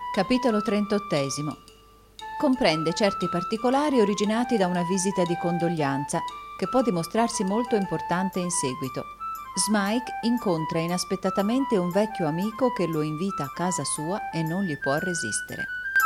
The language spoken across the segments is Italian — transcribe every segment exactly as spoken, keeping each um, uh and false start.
Capitolo trentottesimo. Comprende certi particolari originati da una visita di condoglianza che può dimostrarsi molto importante in seguito. Smike incontra inaspettatamente un vecchio amico che lo invita a casa sua e non gli può resistere.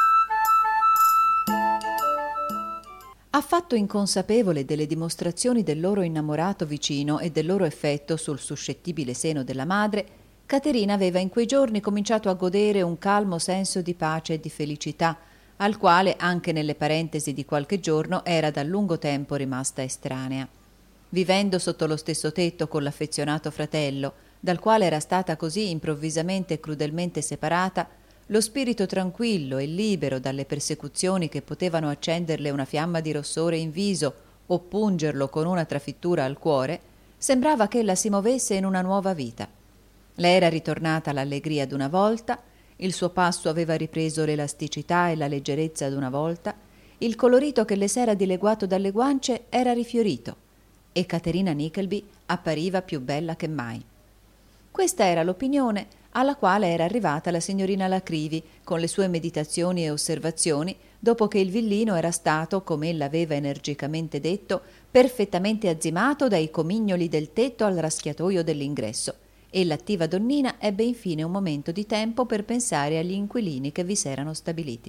Affatto inconsapevole delle dimostrazioni del loro innamorato vicino e del loro effetto sul suscettibile seno della madre, Caterina aveva in quei giorni cominciato a godere un calmo senso di pace e di felicità, al quale anche nelle parentesi di qualche giorno era da lungo tempo rimasta estranea. Vivendo sotto lo stesso tetto con l'affezionato fratello, dal quale era stata così improvvisamente e crudelmente separata, lo spirito tranquillo e libero dalle persecuzioni che potevano accenderle una fiamma di rossore in viso o pungerlo con una trafittura al cuore, sembrava che ella si movesse in una nuova vita. Le era ritornata l'allegria d'una volta, il suo passo aveva ripreso l'elasticità e la leggerezza d'una volta, il colorito che le s'era dileguato dalle guance era rifiorito e Caterina Nickleby appariva più bella che mai. Questa era l'opinione alla quale era arrivata la signorina La Creevy con le sue meditazioni e osservazioni dopo che il villino era stato, come ella aveva energicamente detto, perfettamente azzimato dai comignoli del tetto al raschiatoio dell'ingresso, e l'attiva donnina ebbe infine un momento di tempo per pensare agli inquilini che vi s'erano stabiliti.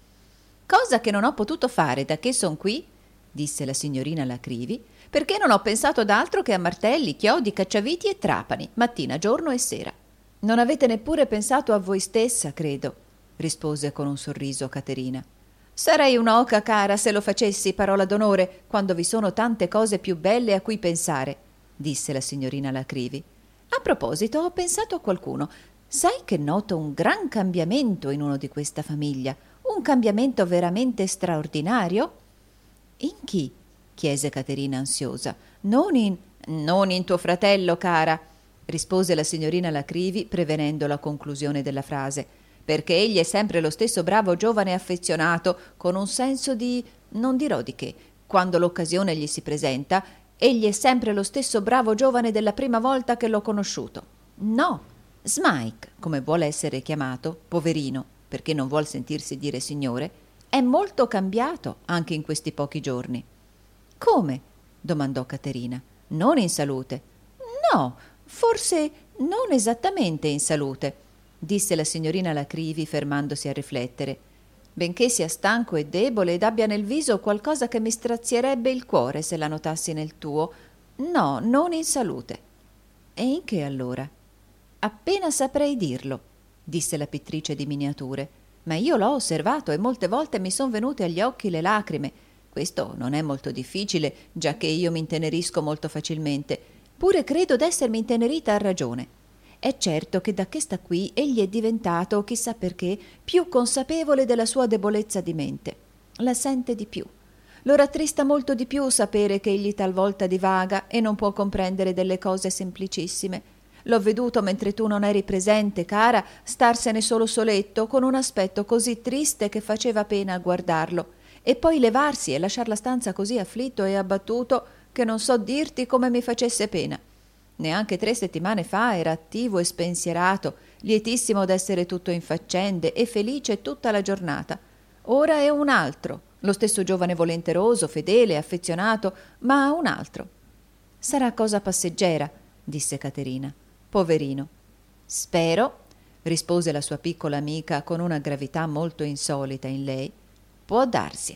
«Cosa che non ho potuto fare da che son qui», disse la signorina La Creevy, «perché non ho pensato d'altro che a martelli, chiodi, cacciaviti e trapani, mattina, giorno e sera». «Non avete neppure pensato a voi stessa, credo», rispose con un sorriso Caterina. «Sarei un'oca, cara, se lo facessi, parola d'onore, quando vi sono tante cose più belle a cui pensare», disse la signorina La Creevy. «A proposito, ho pensato a qualcuno. Sai che noto un gran cambiamento in uno di questa famiglia, un cambiamento veramente straordinario?» «In chi?» chiese Caterina ansiosa. «Non in... non in tuo fratello, cara», rispose la signorina La Creevy prevenendo la conclusione della frase, «perché egli è sempre lo stesso bravo giovane affezionato, con un senso di... non dirò di che, quando l'occasione gli si presenta, egli è sempre lo stesso bravo giovane della prima volta che l'ho conosciuto. No, Smike, come vuole essere chiamato, poverino, perché non vuol sentirsi dire signore, è molto cambiato anche in questi pochi giorni». «Come?» domandò Caterina. «Non in salute». «No, forse non esattamente in salute», disse la signorina La Creevy fermandosi a riflettere, «benché sia stanco e debole ed abbia nel viso qualcosa che mi strazierebbe il cuore se la notassi nel tuo. No, non in salute». «E in che allora?» «Appena saprei dirlo», disse la pittrice di miniature, «ma io l'ho osservato e molte volte mi son venute agli occhi le lacrime. Questo non è molto difficile, giacché io mi intenerisco molto facilmente, pure credo d'essermi intenerita a ragione. È certo che da che sta qui egli è diventato, chissà perché, più consapevole della sua debolezza di mente. La sente di più. Lo rattrista molto di più sapere che egli talvolta divaga e non può comprendere delle cose semplicissime. L'ho veduto mentre tu non eri presente, cara, starsene solo soletto, con un aspetto così triste che faceva pena a guardarlo, e poi levarsi e lasciar la stanza così afflitto e abbattuto che non so dirti come mi facesse pena. Neanche tre settimane fa era attivo e spensierato, lietissimo d'essere tutto in faccende e felice tutta la giornata. Ora è un altro, lo stesso giovane volenteroso, fedele, affezionato, ma un altro». «Sarà cosa passeggera», disse Caterina. «Poverino». «Spero», rispose la sua piccola amica con una gravità molto insolita in lei, «può darsi.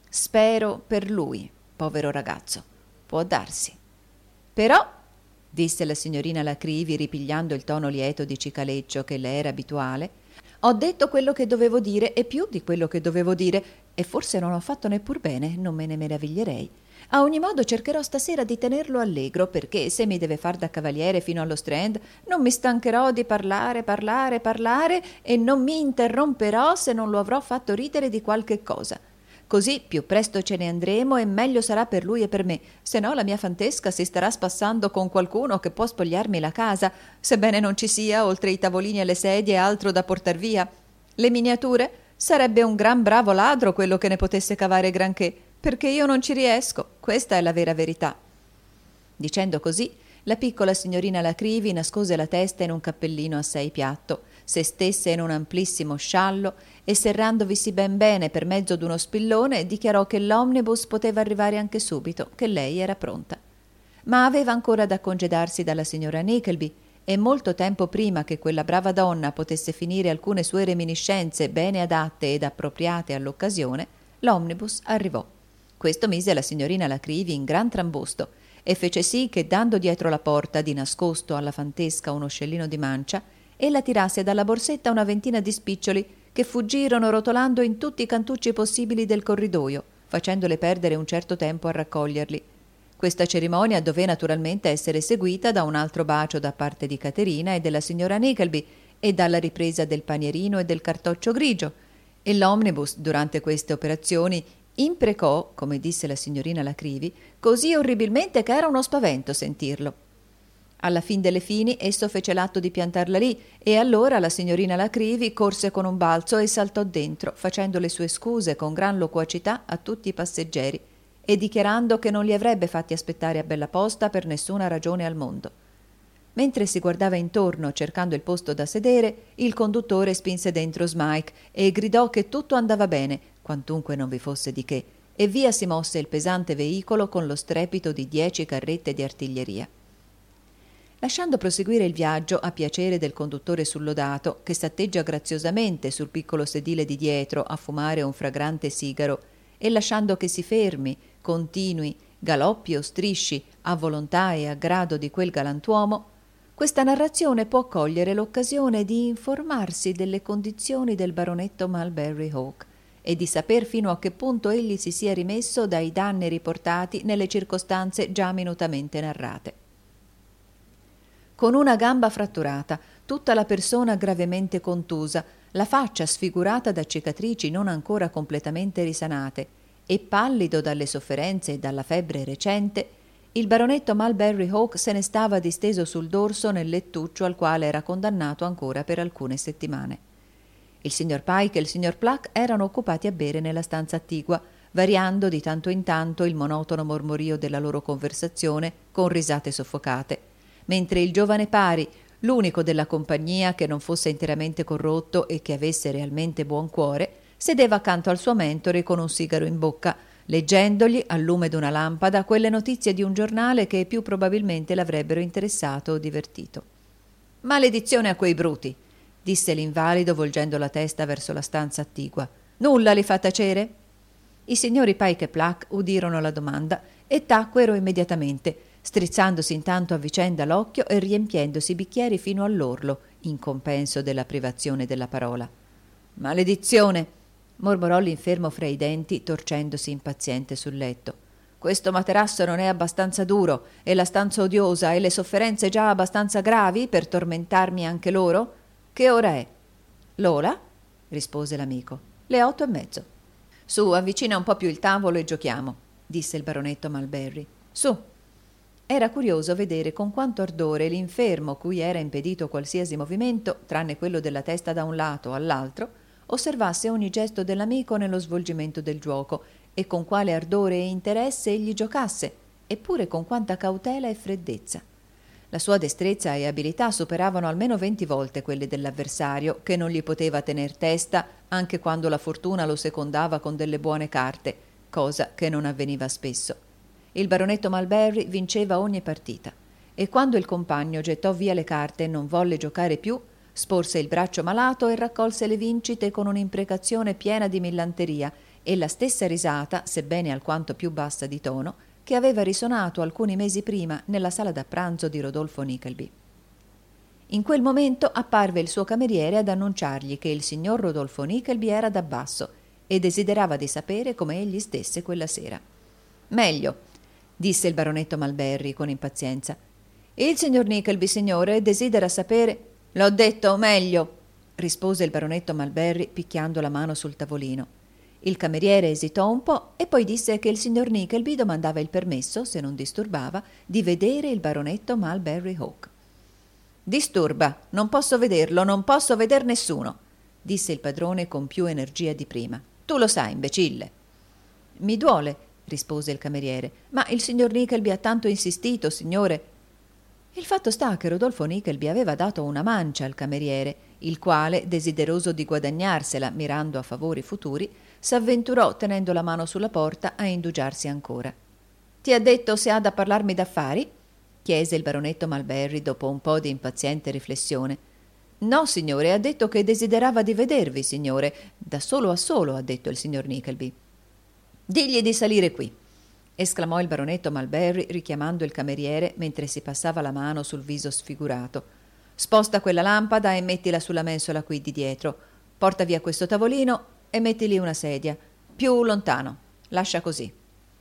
Spero per lui, povero ragazzo. Può darsi. Però», disse la signorina La Creevy ripigliando il tono lieto di cicaleccio che le era abituale, «ho detto quello che dovevo dire e più di quello che dovevo dire, e forse non ho fatto neppur bene, non me ne meraviglierei. A ogni modo cercherò stasera di tenerlo allegro, perché se mi deve far da cavaliere fino allo Strand non mi stancherò di parlare, parlare, parlare e non mi interromperò se non lo avrò fatto ridere di qualche cosa. Così più presto ce ne andremo e meglio sarà per lui e per me, se no la mia fantesca si starà spassando con qualcuno che può spogliarmi la casa, sebbene non ci sia, oltre i tavolini e le sedie, altro da portar via. Le miniature? Sarebbe un gran bravo ladro quello che ne potesse cavare granché, perché io non ci riesco, questa è la vera verità». Dicendo così, La piccola signorina Lacrivi nascose la testa in un cappellino assai piatto, se stesse in un amplissimo sciallo e serrandovisi ben bene per mezzo d'uno spillone dichiarò che l'omnibus poteva arrivare anche subito, che lei era pronta. Ma aveva ancora da congedarsi dalla signora Nickleby e molto tempo prima che quella brava donna potesse finire alcune sue reminiscenze bene adatte ed appropriate all'occasione, l'omnibus arrivò. Questo mise la signorina Lacrivi in gran trambusto e fece sì che, dando dietro la porta di nascosto alla fantesca uno scellino di mancia, ella tirasse dalla borsetta una ventina di spiccioli che fuggirono rotolando in tutti i cantucci possibili del corridoio, facendole perdere un certo tempo a raccoglierli. Questa cerimonia dové naturalmente essere seguita da un altro bacio da parte di Caterina e della signora Nickleby e dalla ripresa del panierino e del cartoccio grigio, e l'omnibus, durante queste operazioni, imprecò, come disse la signorina Lacrivi, così orribilmente che era uno spavento sentirlo. Alla fin delle fini esso fece l'atto di piantarla lì e allora la signorina Lacrivi corse con un balzo e saltò dentro, facendo le sue scuse con gran loquacità a tutti i passeggeri e dichiarando che non li avrebbe fatti aspettare a bella posta per nessuna ragione al mondo. Mentre si guardava intorno cercando il posto da sedere, il conduttore spinse dentro Smike e gridò che tutto andava bene, quantunque non vi fosse di che, e via si mosse il pesante veicolo con lo strepito di dieci carrette di artiglieria. Lasciando proseguire il viaggio a piacere del conduttore sullodato, che s'atteggia graziosamente sul piccolo sedile di dietro a fumare un fragrante sigaro, e lasciando che si fermi, continui, galoppi o strisci a volontà e a grado di quel galantuomo, questa narrazione può cogliere l'occasione di informarsi delle condizioni del baronetto Mulberry Hawk e di saper fino a che punto egli si sia rimesso dai danni riportati nelle circostanze già minutamente narrate. Con una gamba fratturata, tutta la persona gravemente contusa, la faccia sfigurata da cicatrici non ancora completamente risanate e pallido dalle sofferenze e dalla febbre recente, il baronetto Mulberry Hawk se ne stava disteso sul dorso nel lettuccio al quale era condannato ancora per alcune settimane. Il signor Pike e il signor Pluck erano occupati a bere nella stanza attigua, variando di tanto in tanto il monotono mormorio della loro conversazione con risate soffocate, mentre il giovane pari, l'unico della compagnia che non fosse interamente corrotto e che avesse realmente buon cuore, sedeva accanto al suo mentore con un sigaro in bocca, leggendogli, al lume d'una lampada, quelle notizie di un giornale che più probabilmente l'avrebbero interessato o divertito. «Maledizione a quei bruti!» disse l'invalido volgendo la testa verso la stanza attigua. «Nulla li fa tacere?» I signori Pike e Pluck udirono la domanda e tacquero immediatamente, strizzandosi intanto a vicenda l'occhio e riempiendosi i bicchieri fino all'orlo, in compenso della privazione della parola. «Maledizione!» mormorò l'infermo fra i denti, torcendosi impaziente sul letto. «Questo materasso non è abbastanza duro, e la stanza odiosa, e le sofferenze già abbastanza gravi per tormentarmi anche loro? Che ora è?» «L'ola?» rispose l'amico. «Le otto e mezzo». «Su, avvicina un po' più il tavolo e giochiamo», disse il baronetto Mulberry. «Su». Era curioso vedere con quanto ardore l'infermo, cui era impedito qualsiasi movimento, tranne quello della testa da un lato all'altro, osservasse ogni gesto dell'amico nello svolgimento del giuoco e con quale ardore e interesse egli giocasse, eppure con quanta cautela e freddezza. La sua destrezza e abilità superavano almeno venti volte quelle dell'avversario, che non gli poteva tener testa anche quando la fortuna lo secondava con delle buone carte, cosa che non avveniva spesso. Il baronetto Mulberry vinceva ogni partita e quando il compagno gettò via le carte e non volle giocare più, sporse il braccio malato e raccolse le vincite con un'imprecazione piena di millanteria e la stessa risata, sebbene alquanto più bassa di tono, che aveva risonato alcuni mesi prima nella sala da pranzo di Rodolfo Nickleby. In quel momento apparve il suo cameriere ad annunciargli che il signor Rodolfo Nickleby era da basso e desiderava di sapere come egli stesse quella sera. «Meglio», disse il baronetto Mulberry con impazienza. «Il signor Nickleby, signore, desidera sapere...» «L'ho detto, meglio», rispose il baronetto Mulberry picchiando la mano sul tavolino. Il cameriere esitò un po' e poi disse che il signor Nickleby domandava il permesso, se non disturbava, di vedere il baronetto Mulberry Hawk. «Disturba, non posso vederlo, non posso veder nessuno», disse il padrone con più energia di prima. «Tu lo sai, imbecille». «Mi duole», rispose il cameriere, «ma il signor Nickleby ha tanto insistito, signore». Il fatto sta che Rodolfo Nickleby aveva dato una mancia al cameriere, il quale, desideroso di guadagnarsela mirando a favori futuri, s'avventurò tenendo la mano sulla porta a indugiarsi ancora. «Ti ha detto se ha da parlarmi d'affari?» chiese il baronetto Malberry dopo un po' di impaziente riflessione. «No, signore, ha detto che desiderava di vedervi, signore, da solo a solo», ha detto il signor Nickleby. «Digli di salire qui», esclamò il baronetto Malberry richiamando il cameriere mentre si passava la mano sul viso sfigurato. «Sposta quella lampada e mettila sulla mensola qui di dietro. Porta via questo tavolino e metti lì una sedia. Più lontano. Lascia così».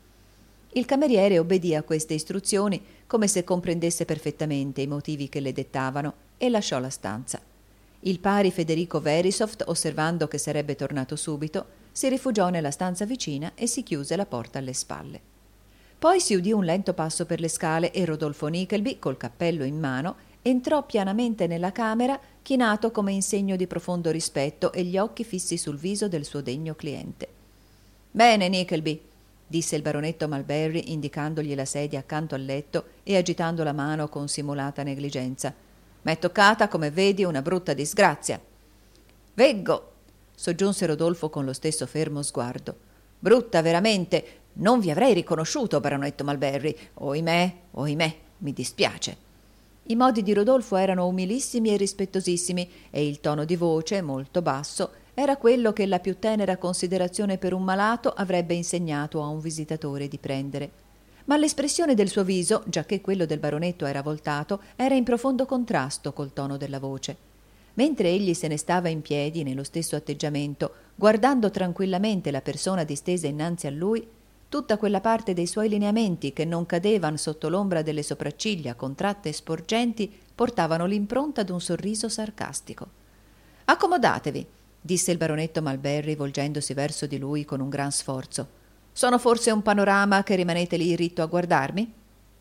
Il cameriere obbedì a queste istruzioni come se comprendesse perfettamente i motivi che le dettavano e lasciò la stanza. Il pari Federico Verisopht, osservando che sarebbe tornato subito, si rifugiò nella stanza vicina e si chiuse la porta alle spalle. Poi si udì un lento passo per le scale e Rodolfo Nickleby, col cappello in mano, entrò pianamente nella camera, chinato come in segno di profondo rispetto e gli occhi fissi sul viso del suo degno cliente. «Bene, Nickleby», disse il baronetto Malberry, indicandogli la sedia accanto al letto e agitando la mano con simulata negligenza. «M'è toccata, come vedi, una brutta disgrazia». «Veggo», soggiunse Rodolfo con lo stesso fermo sguardo. «Brutta, veramente. Non vi avrei riconosciuto, baronetto Malberry. Ohimè, ohimè, mi dispiace». I modi di Rodolfo erano umilissimi e rispettosissimi e il tono di voce, molto basso, era quello che la più tenera considerazione per un malato avrebbe insegnato a un visitatore di prendere. Ma l'espressione del suo viso, giacché quello del baronetto era voltato, era in profondo contrasto col tono della voce. Mentre egli se ne stava in piedi, nello stesso atteggiamento, guardando tranquillamente la persona distesa innanzi a lui, tutta quella parte dei suoi lineamenti che non cadevan sotto l'ombra delle sopracciglia contratte e sporgenti portavano l'impronta d'un sorriso sarcastico. «Accomodatevi», disse il baronetto Malberry volgendosi verso di lui con un gran sforzo. «Sono forse un panorama che rimanete lì ritto a guardarmi?»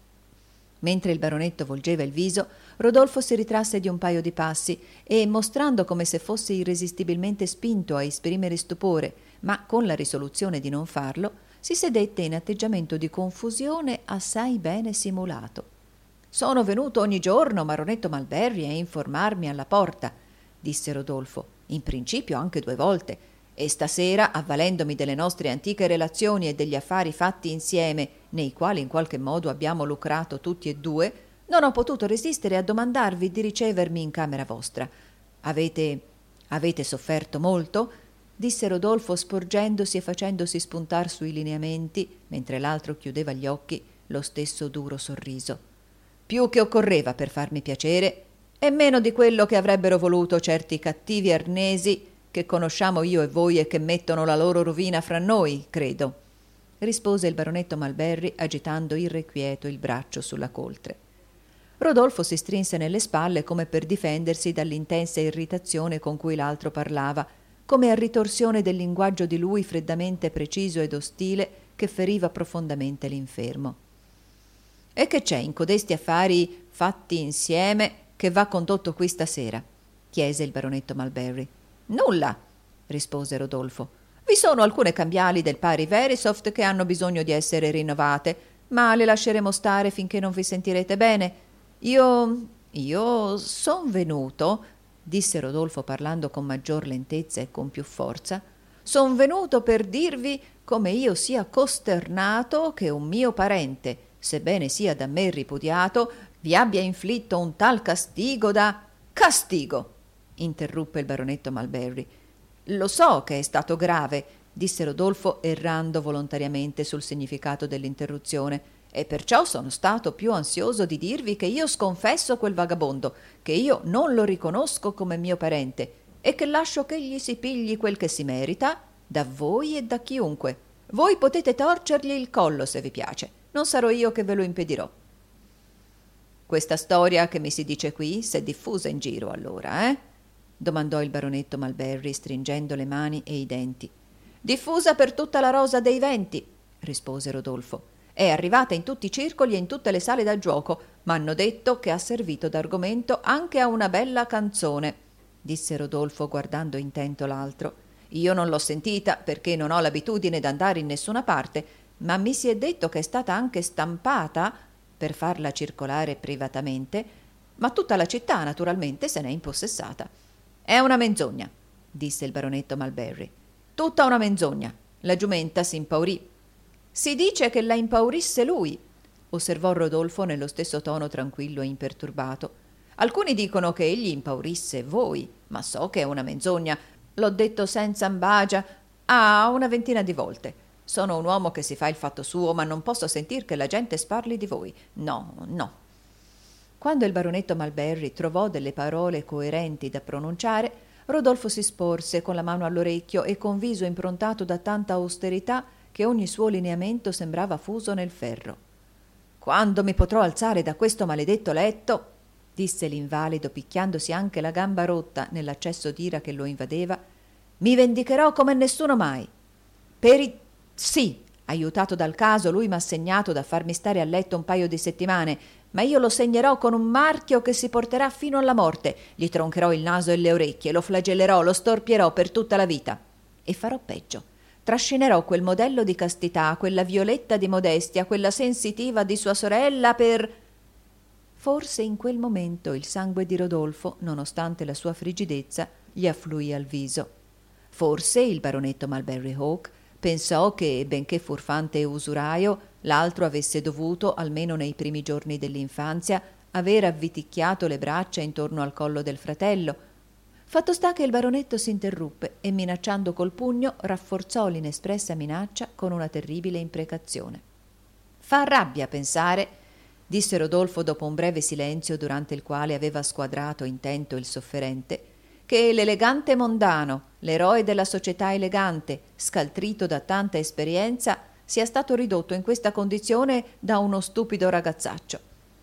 Mentre il baronetto volgeva il viso, Rodolfo si ritrasse di un paio di passi e, mostrando come se fosse irresistibilmente spinto a esprimere stupore, ma con la risoluzione di non farlo, si sedette in atteggiamento di confusione assai bene simulato. «Sono venuto ogni giorno, baronetto Malberry, a informarmi alla porta», disse Rodolfo, «in principio anche due volte, e stasera, avvalendomi delle nostre antiche relazioni e degli affari fatti insieme, nei quali in qualche modo abbiamo lucrato tutti e due, non ho potuto resistere a domandarvi di ricevermi in camera vostra. Avete... avete sofferto molto?» disse Rodolfo sporgendosi e facendosi spuntar sui lineamenti, mentre l'altro chiudeva gli occhi, lo stesso duro sorriso. «Più che occorreva per farmi piacere, e meno di quello che avrebbero voluto certi cattivi arnesi che conosciamo io e voi e che mettono la loro rovina fra noi, credo», rispose il baronetto Malberry agitando irrequieto il braccio sulla coltre. Rodolfo si strinse nelle spalle come per difendersi dall'intensa irritazione con cui l'altro parlava, come a ritorsione del linguaggio di lui freddamente preciso ed ostile che feriva profondamente l'infermo. «E che c'è in codesti affari fatti insieme che va condotto qui stasera?» chiese il baronetto Malberry. «Nulla», rispose Rodolfo. «Vi sono alcune cambiali del pari Verisopht che hanno bisogno di essere rinnovate, ma le lasceremo stare finché non vi sentirete bene. Io... io son venuto», disse Rodolfo parlando con maggior lentezza e con più forza, «son venuto per dirvi come io sia costernato che un mio parente, sebbene sia da me ripudiato, vi abbia inflitto un tal castigo da...» «Castigo!» interruppe il baronetto Malberry. «Lo so che è stato grave», disse Rodolfo errando volontariamente sul significato dell'interruzione, «e perciò sono stato più ansioso di dirvi che io sconfesso quel vagabondo, che io non lo riconosco come mio parente e che lascio che egli si pigli quel che si merita da voi e da chiunque. Voi potete torcergli il collo se vi piace, non sarò io che ve lo impedirò». «Questa storia che mi si dice qui s'è diffusa in giro allora, eh?» domandò il baronetto Malberry stringendo le mani e i denti. «Diffusa per tutta la rosa dei venti», rispose Rodolfo. «È arrivata in tutti i circoli e in tutte le sale da giuoco. M'hanno detto che ha servito d'argomento anche a una bella canzone», disse Rodolfo guardando intento l'altro. «Io non l'ho sentita perché non ho l'abitudine d'andare in nessuna parte, ma mi si è detto che è stata anche stampata...» per farla circolare privatamente, ma tutta la città naturalmente se n'è impossessata. «È una menzogna», disse il baronetto Malberry. «Tutta una menzogna». La giumenta si impaurì. «Si dice che la impaurisse lui», osservò Rodolfo nello stesso tono tranquillo e imperturbato. «Alcuni dicono che egli impaurisse voi, ma so che è una menzogna. L'ho detto senza ambagia ah, una ventina di volte. Sono un uomo che si fa il fatto suo, ma non posso sentir che la gente sparli di voi. No, no». Quando il baronetto Malberry trovò delle parole coerenti da pronunciare, Rodolfo si sporse con la mano all'orecchio e con viso improntato da tanta austerità che ogni suo lineamento sembrava fuso nel ferro. «Quando mi potrò alzare da questo maledetto letto», disse l'invalido picchiandosi anche la gamba rotta nell'accesso d'ira che lo invadeva, «mi vendicherò come nessuno mai. Per i... sì, aiutato dal caso, lui m'ha segnato da farmi stare a letto un paio di settimane, ma io lo segnerò con un marchio che si porterà fino alla morte. Gli troncherò il naso e le orecchie, lo flagellerò, lo storpierò per tutta la vita. E farò peggio. Trascinerò quel modello di castità, quella Violetta di modestia, quella sensitiva di sua sorella per...» Forse in quel momento il sangue di Rodolfo, nonostante la sua frigidezza, gli affluì al viso. Forse il baronetto Malberry Hawk pensò che, benché furfante e usuraio, l'altro avesse dovuto, almeno nei primi giorni dell'infanzia, aver avviticchiato le braccia intorno al collo del fratello. Fatto sta che il baronetto s'interruppe e, minacciando col pugno, rafforzò l'inespressa minaccia con una terribile imprecazione. «Fa rabbia pensare», disse Rodolfo dopo un breve silenzio durante il quale aveva squadrato intento il sofferente, «che l'elegante mondano, l'eroe della società elegante, scaltrito da tanta esperienza, sia stato ridotto in questa condizione da uno stupido ragazzaccio».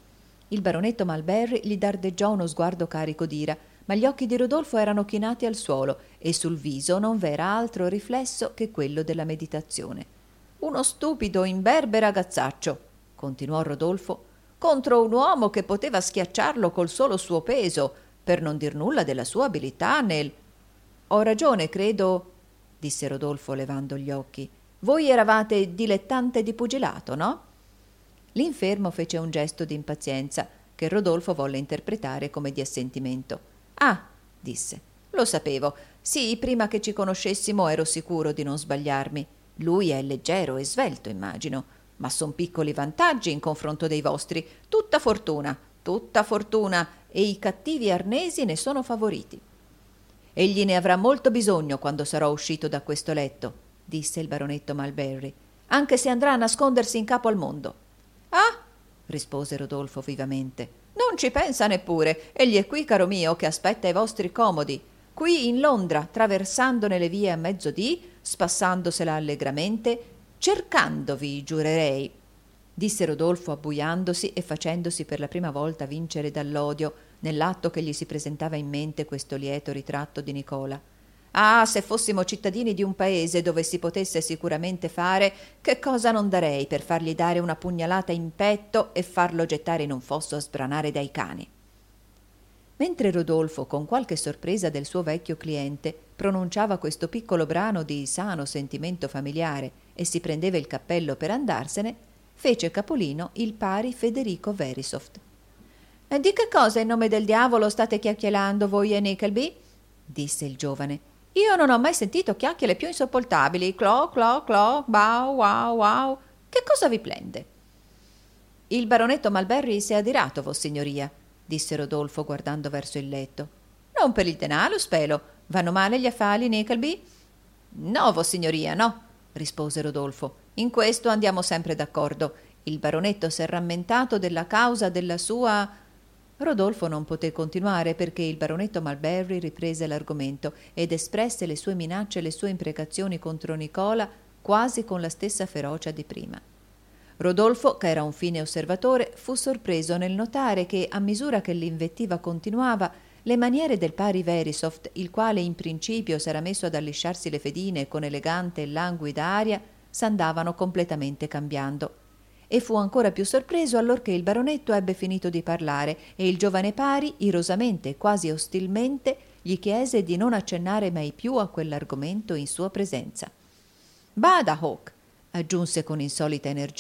Il baronetto Malberry gli dardeggiò uno sguardo carico d'ira, ma gli occhi di Rodolfo erano chinati al suolo e sul viso non v'era altro riflesso che quello della meditazione. «Uno stupido, imberbe ragazzaccio», continuò Rodolfo, «contro un uomo che poteva schiacciarlo col solo suo peso, per non dir nulla della sua abilità nel...» «Ho ragione, credo», disse Rodolfo levando gli occhi. «Voi eravate dilettante di pugilato, no?» L'infermo fece un gesto di impazienza che Rodolfo volle interpretare come di assentimento. «Ah», disse, «lo sapevo. Sì, prima che ci conoscessimo ero sicuro di non sbagliarmi. Lui è leggero e svelto, immagino, ma son piccoli vantaggi in confronto dei vostri. Tutta fortuna, tutta fortuna, e i cattivi arnesi ne sono favoriti». «Egli ne avrà molto bisogno quando sarò uscito da questo letto», disse il baronetto Malberry, «anche se andrà a nascondersi in capo al mondo». «Ah», rispose Rodolfo vivamente, «non ci pensa neppure. Egli è qui, caro mio, che aspetta i vostri comodi. Qui in Londra, traversandone le vie a mezzodì, spassandosela allegramente, cercandovi, giurerei», disse Rodolfo abbuiandosi e facendosi per la prima volta vincere dall'odio nell'atto che gli si presentava in mente questo lieto ritratto di Nicola. «Ah, se fossimo cittadini di un paese dove si potesse sicuramente fare, che cosa non darei per fargli dare una pugnalata in petto e farlo gettare in un fosso a sbranare dai cani». Mentre Rodolfo, con qualche sorpresa del suo vecchio cliente, pronunciava questo piccolo brano di sano sentimento familiare e si prendeva il cappello per andarsene, fece capolino il pari Federico Verisopht. «E di che cosa in nome del diavolo state chiacchierando voi e Nickleby?» disse il giovane. «Io non ho mai sentito chiacchiere più insopportabili. Clo, clo, clo, bau, wow, wow. Che cosa vi plende?» «Il baronetto Malberry si è adirato, vossignoria», disse Rodolfo guardando verso il letto. «Non per il denaro, spero. Vanno male gli affari, Nickleby?» «No, vossignoria, no», rispose Rodolfo. «In questo andiamo sempre d'accordo. Il baronetto s'è rammentato della causa della sua...» Rodolfo non poté continuare perché il baronetto Malberry riprese l'argomento ed espresse le sue minacce e le sue imprecazioni contro Nicola quasi con la stessa ferocia di prima. Rodolfo, che era un fine osservatore, fu sorpreso nel notare che, a misura che l'invettiva continuava, le maniere del pari Verisopht, il quale in principio s'era messo ad allisciarsi le fedine con elegante e languida aria, s'andavano completamente cambiando. E fu ancora più sorpreso allorché il baronetto ebbe finito di parlare e il giovane pari, irosamente e quasi ostilmente, gli chiese di non accennare mai più a quell'argomento in sua presenza. «Bada, Hawk», aggiunse con insolita energia,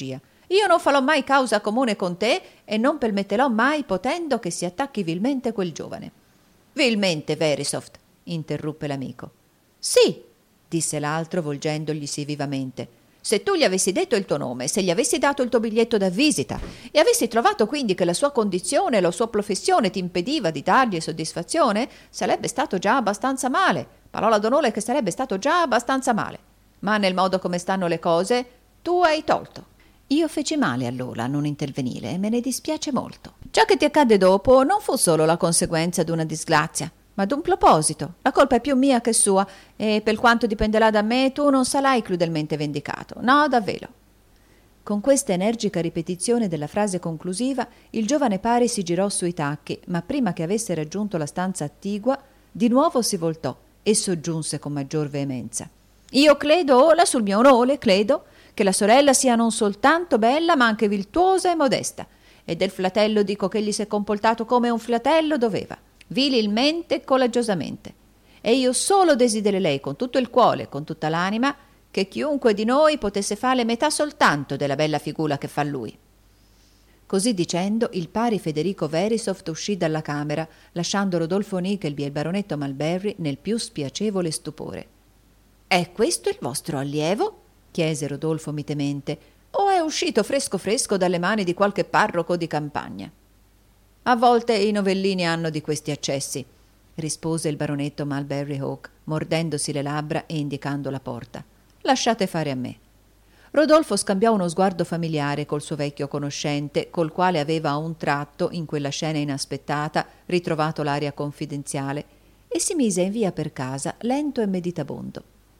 Io non farò mai causa comune con te e non permetterò mai, potendo, che si attacchi vilmente quel giovane. Vilmente, Verisopht, interruppe l'amico. Sì, disse l'altro volgendoglisi vivamente. Se tu gli avessi detto il tuo nome, se gli avessi dato il tuo biglietto da visita e avessi trovato quindi che la sua condizione e la sua professione ti impediva di dargli soddisfazione, sarebbe stato già abbastanza male. Parola d'onore che sarebbe stato già abbastanza male. Ma nel modo come stanno le cose, tu hai tolto. Io feci male allora a non intervenire e me ne dispiace molto. Ciò che ti accadde dopo non fu solo la conseguenza d'una disgrazia, ma d'un proposito. La colpa è più mia che sua e per quanto dipenderà da me tu non sarai crudelmente vendicato. No, davvero. Con questa energica ripetizione della frase conclusiva il giovane pari si girò sui tacchi, ma prima che avesse raggiunto la stanza attigua di nuovo si voltò e soggiunse con maggior veemenza. Io credo, ora sul mio onore, credo che la sorella sia non soltanto bella ma anche virtuosa e modesta, e del fratello dico che egli si è comportato come un fratello doveva, virilmente e coraggiosamente, e io solo desidererei con tutto il cuore, con tutta l'anima, che chiunque di noi potesse fare metà soltanto della bella figura che fa lui. Così dicendo, il pari Federico Verisopht uscì dalla camera, lasciando Rodolfo Nickleby e il baronetto Mulberry nel più spiacevole stupore. «È questo il vostro allievo?» chiese Rodolfo mitemente, «o è uscito fresco fresco dalle mani di qualche parroco di campagna?» «A volte i novellini hanno di questi accessi», rispose il baronetto Mulberry Hawk, mordendosi le labbra e indicando la porta. «Lasciate fare a me». Rodolfo scambiò uno sguardo familiare col suo vecchio conoscente, col quale aveva a un tratto, in quella scena inaspettata, ritrovato l'aria confidenziale, e si mise in via per casa, lento e meditabondo.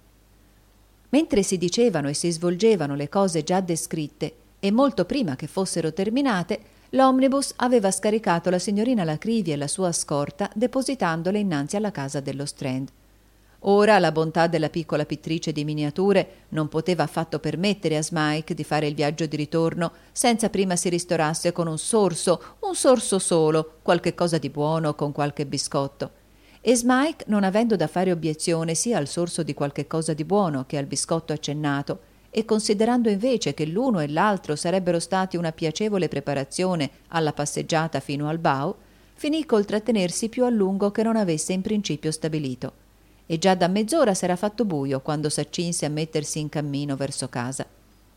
Mentre si dicevano e si svolgevano le cose già descritte, e molto prima che fossero terminate, l'omnibus aveva scaricato la signorina Lacrivi e la sua scorta, depositandole innanzi alla casa dello Strand. Ora la bontà della piccola pittrice di miniature non poteva affatto permettere a Smike di fare il viaggio di ritorno senza prima si ristorasse con un sorso, un sorso solo, qualche cosa di buono con qualche biscotto. E Smike, non avendo da fare obiezione sia al sorso di qualche cosa di buono che al biscotto accennato, e considerando invece che l'uno e l'altro sarebbero stati una piacevole preparazione alla passeggiata fino al Bow, finì col trattenersi più a lungo che non avesse in principio stabilito. E già da mezz'ora s'era fatto buio quando s'accinse a mettersi in cammino verso casa.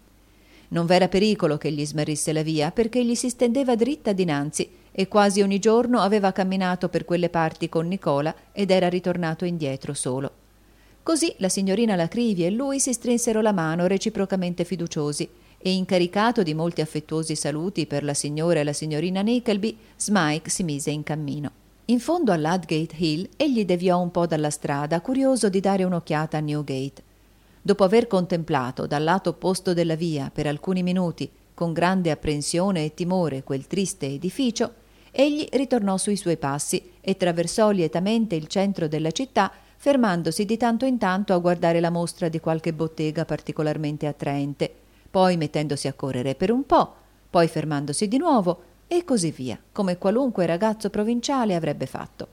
Non v'era pericolo che gli smarrisse la via, perché gli si stendeva dritta dinanzi e quasi ogni giorno aveva camminato per quelle parti con Nicola ed era ritornato indietro solo. Così la signorina Lacrivi e lui si strinsero la mano reciprocamente fiduciosi e, incaricato di molti affettuosi saluti per la signora e la signorina Nickleby, Smike si mise in cammino. In fondo all'Hadgate Hill egli deviò un po' dalla strada, curioso di dare un'occhiata a Newgate. Dopo aver contemplato dal lato opposto della via per alcuni minuti con grande apprensione e timore quel triste edificio, egli ritornò sui suoi passi e traversò lietamente il centro della città, fermandosi di tanto in tanto a guardare la mostra di qualche bottega particolarmente attraente, poi mettendosi a correre per un po', poi fermandosi di nuovo e così via, come qualunque ragazzo provinciale avrebbe fatto.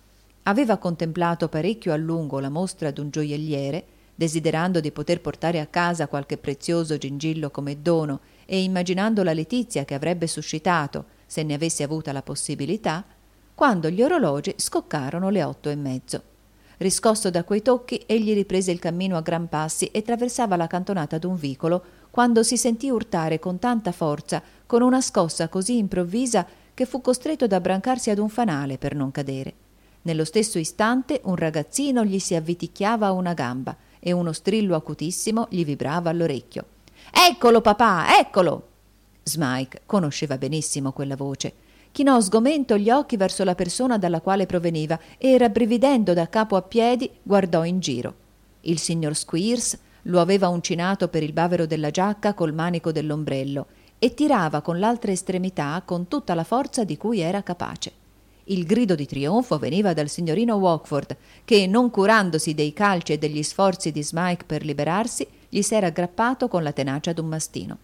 Aveva contemplato parecchio a lungo la mostra d'un gioielliere, desiderando di poter portare a casa qualche prezioso gingillo come dono e immaginando la letizia che avrebbe suscitato se ne avesse avuta la possibilità, quando gli orologi scoccarono le otto e mezzo. Riscosso da quei tocchi, egli riprese il cammino a gran passi e traversava la cantonata d'un vicolo, quando si sentì urtare con tanta forza, con una scossa così improvvisa che fu costretto ad abbrancarsi ad un fanale per non cadere. Nello stesso istante un ragazzino gli si avviticchiava a una gamba e uno strillo acutissimo gli vibrava all'orecchio. «Eccolo, papà, eccolo!» Smike conosceva benissimo quella voce. Chinò sgomento gli occhi verso la persona dalla quale proveniva e, rabbrividendo da capo a piedi, guardò in giro. Il signor Squeers lo aveva uncinato per il bavero della giacca col manico dell'ombrello e tirava con l'altra estremità con tutta la forza di cui era capace. Il grido di trionfo veniva dal signorino Walkford, che, non curandosi dei calci e degli sforzi di Smike per liberarsi, gli s'era aggrappato con la tenacia d'un mastino.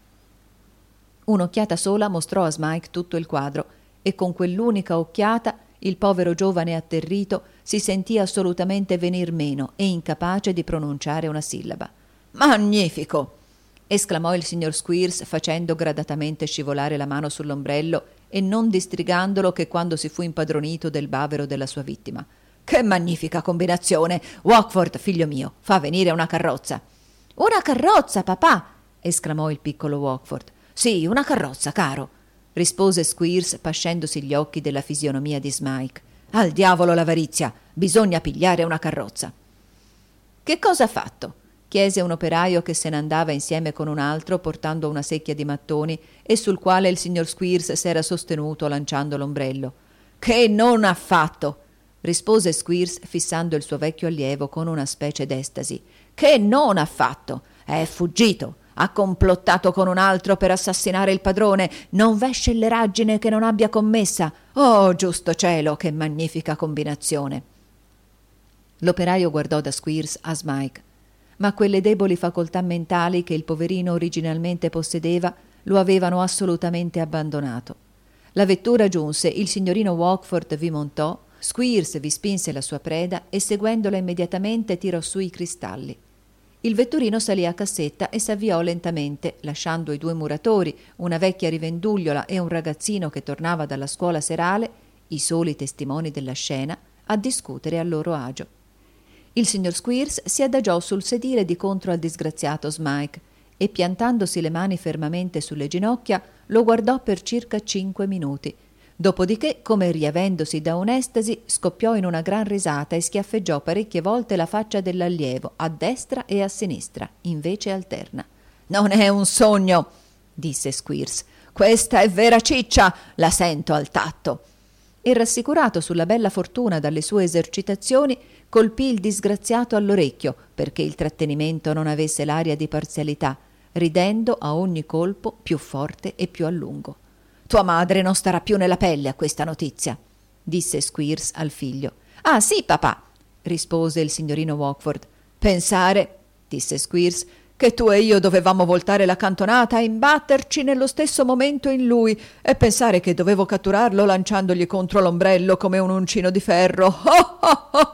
Un'occhiata sola mostrò a Smike tutto il quadro, e con quell'unica occhiata il povero giovane atterrito si sentì assolutamente venir meno e incapace di pronunciare una sillaba. «Magnifico!» esclamò il signor Squeers facendo gradatamente scivolare la mano sull'ombrello e non distrigandolo che quando si fu impadronito del bavero della sua vittima. «Che magnifica combinazione! Walkford, figlio mio, fa venire una carrozza!» «Una carrozza, papà!» esclamò il piccolo Walkford. «Sì, una carrozza, caro!» rispose Squeers pascendosi gli occhi della fisionomia di Smike. «Al diavolo l'avarizia! Bisogna pigliare una carrozza!» «Che cosa ha fatto?» chiese un operaio che se ne andava insieme con un altro portando una secchia di mattoni e sul quale il signor Squeers s'era sostenuto lanciando l'ombrello. «Che non ha fatto?» rispose Squeers fissando il suo vecchio allievo con una specie d'estasi. «Che non ha fatto? È fuggito! Ha complottato con un altro per assassinare il padrone! Non v'è scelleraggine che non abbia commessa! Oh, giusto cielo, che magnifica combinazione!» L'operaio guardò da Squeers a Smike, ma quelle deboli facoltà mentali che il poverino originalmente possedeva lo avevano assolutamente abbandonato. La vettura giunse, il signorino Walkford vi montò, Squeers vi spinse la sua preda e seguendola immediatamente tirò su i cristalli. Il vetturino salì a cassetta e s'avviò lentamente, lasciando i due muratori, una vecchia rivendugliola e un ragazzino che tornava dalla scuola serale, i soli testimoni della scena, a discutere a loro agio. Il signor Squeers si adagiò sul sedile di contro al disgraziato Smike e, piantandosi le mani fermamente sulle ginocchia, lo guardò per circa cinque minuti. Dopodiché, come riavendosi da un'estasi, scoppiò in una gran risata e schiaffeggiò parecchie volte la faccia dell'allievo, a destra e a sinistra, invece alterna. «Non è un sogno!» disse Squeers. «Questa è vera ciccia! La sento al tatto!» E rassicurato sulla bella fortuna dalle sue esercitazioni, colpì il disgraziato all'orecchio perché il trattenimento non avesse l'aria di parzialità, ridendo a ogni colpo più forte e più a lungo. «Tua madre non starà più nella pelle a questa notizia», disse Squeers al figlio. «Ah, sì, papà», rispose il signorino Walkford. «Pensare», disse Squeers, «che tu e io dovevamo voltare la cantonata e imbatterci nello stesso momento in lui, e pensare che dovevo catturarlo lanciandogli contro l'ombrello come un uncino di ferro. Oh, oh, oh!»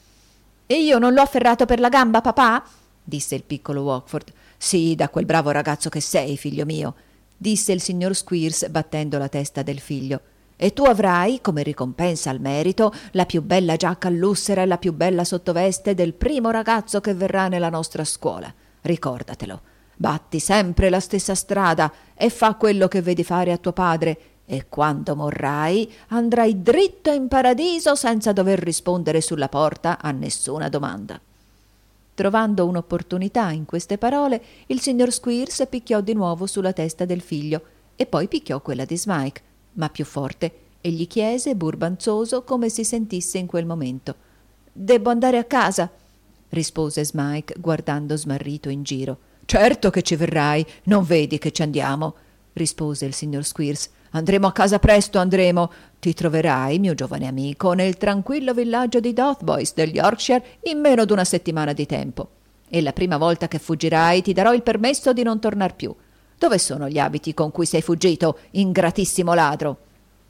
«E io non l'ho afferrato per la gamba, papà?» disse il piccolo Walkford. «Sì, da quel bravo ragazzo che sei, figlio mio», disse il signor Squeers battendo la testa del figlio. «E tu avrai, come ricompensa al merito, la più bella giacca all'ussera e la più bella sottoveste del primo ragazzo che verrà nella nostra scuola. Ricordatelo. Batti sempre la stessa strada e fa quello che vedi fare a tuo padre, e quando morrai andrai dritto in paradiso senza dover rispondere sulla porta a nessuna domanda». Trovando un'opportunità in queste parole, il signor Squeers picchiò di nuovo sulla testa del figlio e poi picchiò quella di Smike, ma più forte, e gli chiese, burbanzoso, come si sentisse in quel momento. «Debbo andare a casa», rispose Smike, guardando smarrito in giro. «Certo che ci verrai, non vedi che ci andiamo», rispose il signor Squeers. «Andremo a casa presto, andremo. Ti troverai, mio giovane amico, nel tranquillo villaggio di Dotheboys del Yorkshire in meno d'una settimana di tempo. E la prima volta che fuggirai ti darò il permesso di non tornar più. Dove sono gli abiti con cui sei fuggito, ingratissimo ladro?»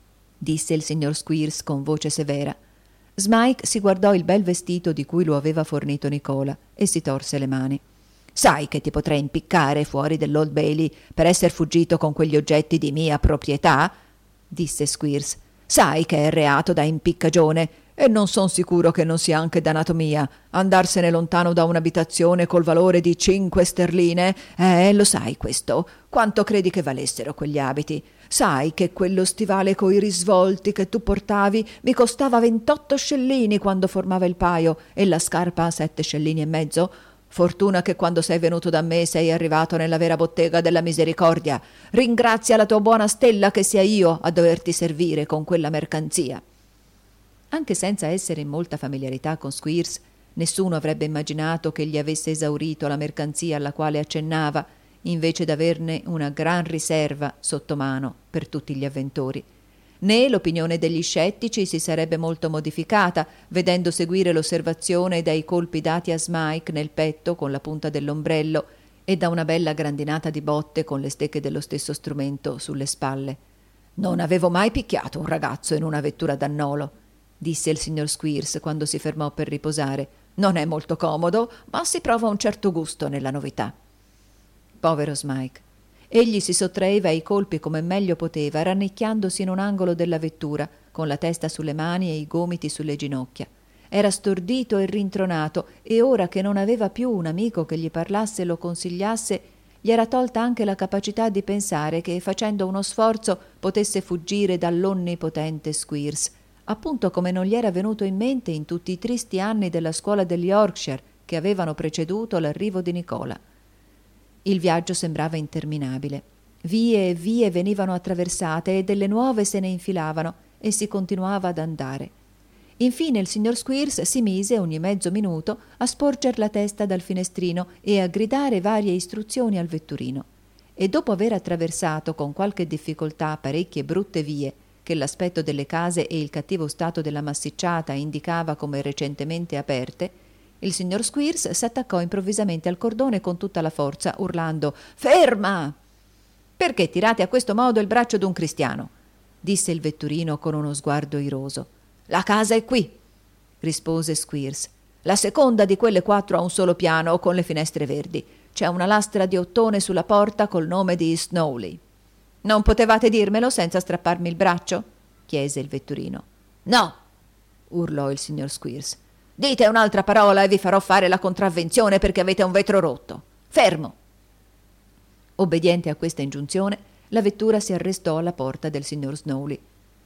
disse il signor Squeers con voce severa. Smike si guardò il bel vestito di cui lo aveva fornito Nicola e si torse le mani. «Sai che ti potrei impiccare fuori dell'Old Bailey per esser fuggito con quegli oggetti di mia proprietà?» disse Squeers. «Sai che è reato da impiccagione e non son sicuro che non sia anche d'anatomia andarsene lontano da un'abitazione col valore di cinque sterline. Eh, lo sai questo? Quanto credi che valessero quegli abiti? Sai che quello stivale coi risvolti che tu portavi mi costava ventotto scellini quando formava il paio e la scarpa a sette scellini e mezzo? Fortuna che quando sei venuto da me sei arrivato nella vera bottega della misericordia. Ringrazia la tua buona stella che sia io a doverti servire con quella mercanzia». Anche senza essere in molta familiarità con Squeers, nessuno avrebbe immaginato che gli avesse esaurito la mercanzia alla quale accennava, invece d'averne una gran riserva sotto mano per tutti gli avventori. Né l'opinione degli scettici si sarebbe molto modificata, vedendo seguire l'osservazione dai colpi dati a Smike nel petto con la punta dell'ombrello e da una bella grandinata di botte con le stecche dello stesso strumento sulle spalle. «Non avevo mai picchiato un ragazzo in una vettura d'annolo», disse il signor Squeers quando si fermò per riposare. «Non è molto comodo, ma si prova un certo gusto nella novità». Povero Smike. Egli si sottraeva ai colpi come meglio poteva, rannicchiandosi in un angolo della vettura, con la testa sulle mani e i gomiti sulle ginocchia. Era stordito e rintronato, e ora che non aveva più un amico che gli parlasse e lo consigliasse, gli era tolta anche la capacità di pensare che, facendo uno sforzo, potesse fuggire dall'onnipotente Squeers, appunto come non gli era venuto in mente in tutti i tristi anni della scuola del Yorkshire che avevano preceduto l'arrivo di Nicola. Il viaggio sembrava interminabile. Vie e vie venivano attraversate e delle nuove se ne infilavano e si continuava ad andare. Infine il signor Squeers si mise ogni mezzo minuto a sporger la testa dal finestrino e a gridare varie istruzioni al vetturino. E dopo aver attraversato con qualche difficoltà parecchie brutte vie che l'aspetto delle case e il cattivo stato della massicciata indicava come recentemente aperte, il signor Squeers s'attaccò improvvisamente al cordone con tutta la forza, urlando «Ferma! Perché tirate a questo modo il braccio d'un cristiano?» disse il vetturino con uno sguardo iroso. «La casa è qui», rispose Squeers. «La seconda di quelle quattro ha un solo piano con le finestre verdi. C'è una lastra di ottone sulla porta col nome di Snowley». «Non potevate dirmelo senza strapparmi il braccio?» chiese il vetturino. «No», urlò il signor Squeers. «Dite un'altra parola e vi farò fare la contravvenzione perché avete un vetro rotto. Fermo!» Obbediente a questa ingiunzione, la vettura si arrestò alla porta del signor Snowley.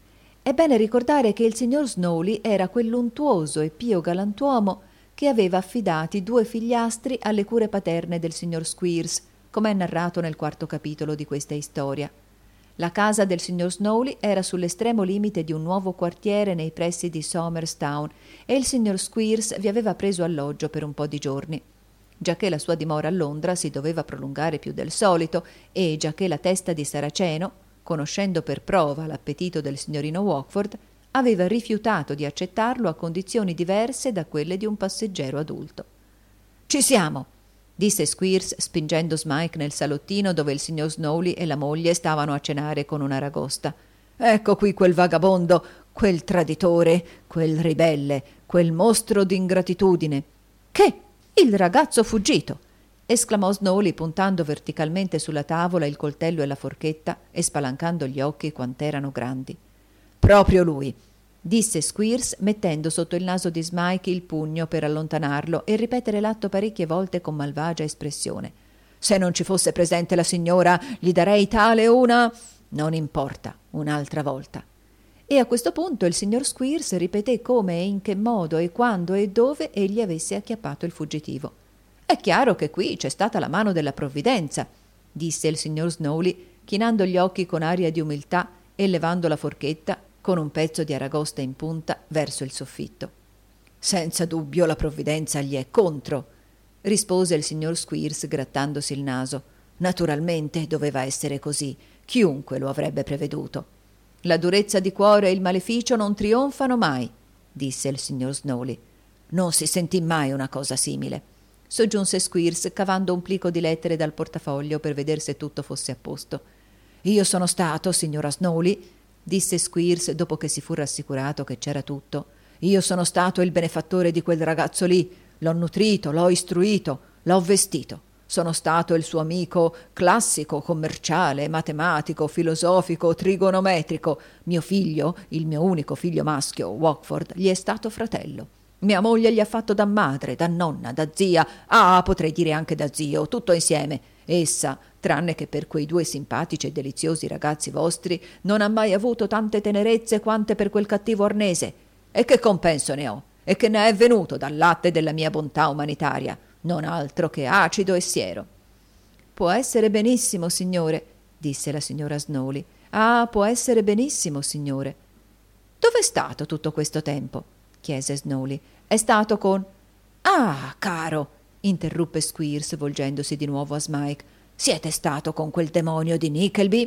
È bene ricordare che il signor Snowley era quell'untuoso e pio galantuomo che aveva affidati due figliastri alle cure paterne del signor Squeers, come è narrato nel quarto capitolo di questa storia. La casa del signor Snowley era sull'estremo limite di un nuovo quartiere nei pressi di Somers Town e il signor Squeers vi aveva preso alloggio per un po' di giorni. Giacché la sua dimora a Londra si doveva prolungare più del solito e giacché la testa di Saraceno, conoscendo per prova l'appetito del signorino Walkford, aveva rifiutato di accettarlo a condizioni diverse da quelle di un passeggero adulto. «Ci siamo!» disse Squeers spingendo Smike nel salottino dove il signor Snowley e la moglie stavano a cenare con una ragosta. «Ecco qui quel vagabondo, quel traditore, quel ribelle, quel mostro d'ingratitudine!» «Che? Il ragazzo fuggito!» esclamò Snowley puntando verticalmente sulla tavola il coltello e la forchetta e spalancando gli occhi quant'erano grandi. «Proprio lui!» disse Squeers mettendo sotto il naso di Smike il pugno per allontanarlo e ripetere l'atto parecchie volte con malvagia espressione. «Se non ci fosse presente la signora, gli darei tale una... non importa, un'altra volta». E a questo punto il signor Squeers ripeté come e in che modo e quando e dove egli avesse acchiappato il fuggitivo. «È chiaro che qui c'è stata la mano della provvidenza», disse il signor Snowley, chinando gli occhi con aria di umiltà e levando la forchetta con un pezzo di aragosta in punta verso il soffitto. «Senza dubbio la provvidenza gli è contro», rispose il signor Squeers grattandosi il naso. «Naturalmente doveva essere così, chiunque lo avrebbe preveduto. La durezza di cuore e il maleficio non trionfano mai», disse il signor Snowley. «Non si sentì mai una cosa simile», soggiunse Squeers cavando un plico di lettere dal portafoglio per vedere se tutto fosse a posto. «Io sono stato, signora Snowley», disse Squeers dopo che si fu rassicurato che c'era tutto. «Io sono stato il benefattore di quel ragazzo lì. L'ho nutrito, l'ho istruito, l'ho vestito. Sono stato il suo amico classico, commerciale, matematico, filosofico, trigonometrico. Mio figlio, il mio unico figlio maschio, Walkford, gli è stato fratello. Mia moglie gli ha fatto da madre, da nonna, da zia, ah, potrei dire anche da zio, tutto insieme. Essa, tranne che per quei due simpatici e deliziosi ragazzi vostri, non ha mai avuto tante tenerezze quante per quel cattivo arnese. E che compenso ne ho? E che ne è venuto dal latte della mia bontà umanitaria? Non altro che acido e siero». «Può essere benissimo, signore», disse la signora Snowley. «Ah, può essere benissimo, signore». «Dov'è stato tutto questo tempo?» chiese Snowley. «È stato con...» «Ah, caro», interruppe Squeers volgendosi di nuovo a Smike, «siete stato con quel demonio di Nickleby?»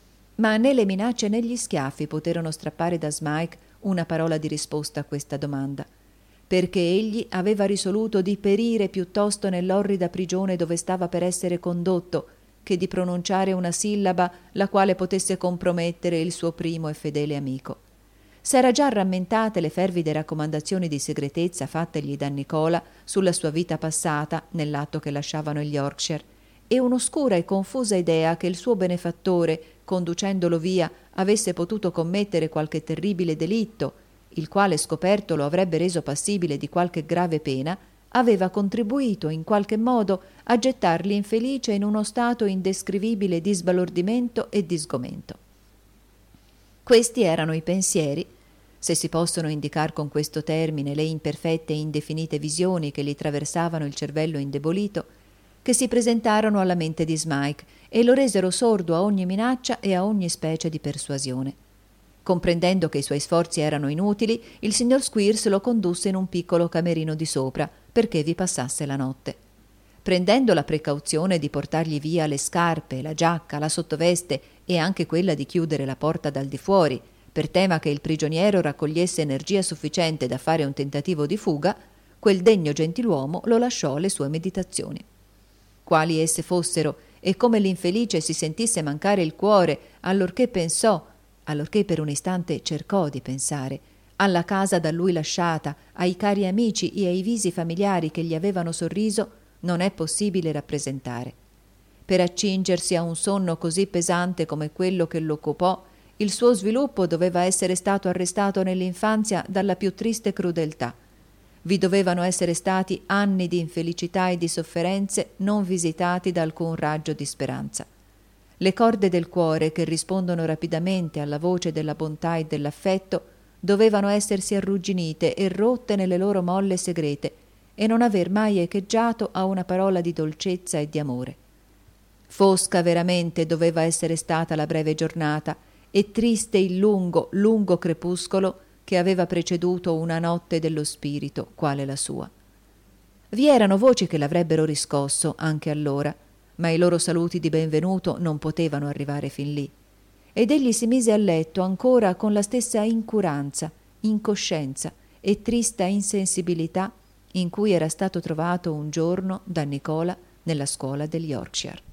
Ma né le minacce né gli schiaffi poterono strappare da Smike una parola di risposta a questa domanda, perché egli aveva risoluto di perire piuttosto nell'orrida prigione dove stava per essere condotto che di pronunciare una sillaba la quale potesse compromettere il suo primo e fedele amico. S'era già rammentate le fervide raccomandazioni di segretezza fattegli da Nicola sulla sua vita passata nell'atto che lasciavano il Yorkshire e un'oscura e confusa idea che il suo benefattore, conducendolo via, avesse potuto commettere qualche terribile delitto, il quale scoperto lo avrebbe reso passibile di qualche grave pena, aveva contribuito in qualche modo a gettarli infelice in uno stato indescrivibile di sbalordimento e di sgomento. Questi erano i pensieri, se si possono indicar con questo termine le imperfette e indefinite visioni che gli traversavano il cervello indebolito, che si presentarono alla mente di Smike e lo resero sordo a ogni minaccia e a ogni specie di persuasione. Comprendendo che i suoi sforzi erano inutili, il signor Squeers lo condusse in un piccolo camerino di sopra perché vi passasse la notte. Prendendo la precauzione di portargli via le scarpe, la giacca, la sottoveste e anche quella di chiudere la porta dal di fuori, per tema che il prigioniero raccogliesse energia sufficiente da fare un tentativo di fuga, quel degno gentiluomo lo lasciò alle sue meditazioni. Quali esse fossero e come l'infelice si sentisse mancare il cuore allorché pensò, allorché per un istante cercò di pensare, alla casa da lui lasciata, ai cari amici e ai visi familiari che gli avevano sorriso, non è possibile rappresentare. Per accingersi a un sonno così pesante come quello che lo occupò, il suo sviluppo doveva essere stato arrestato nell'infanzia dalla più triste crudeltà. Vi dovevano essere stati anni di infelicità e di sofferenze non visitati da alcun raggio di speranza. Le corde del cuore, che rispondono rapidamente alla voce della bontà e dell'affetto, dovevano essersi arrugginite e rotte nelle loro molle segrete e non aver mai echeggiato a una parola di dolcezza e di amore. Fosca veramente doveva essere stata la breve giornata e triste il lungo, lungo crepuscolo che aveva preceduto una notte dello spirito quale la sua. Vi erano voci che l'avrebbero riscosso anche allora, ma i loro saluti di benvenuto non potevano arrivare fin lì, ed egli si mise a letto ancora con la stessa incuranza, incoscienza e trista insensibilità in cui era stato trovato un giorno da Nicola nella scuola del Yorkshire.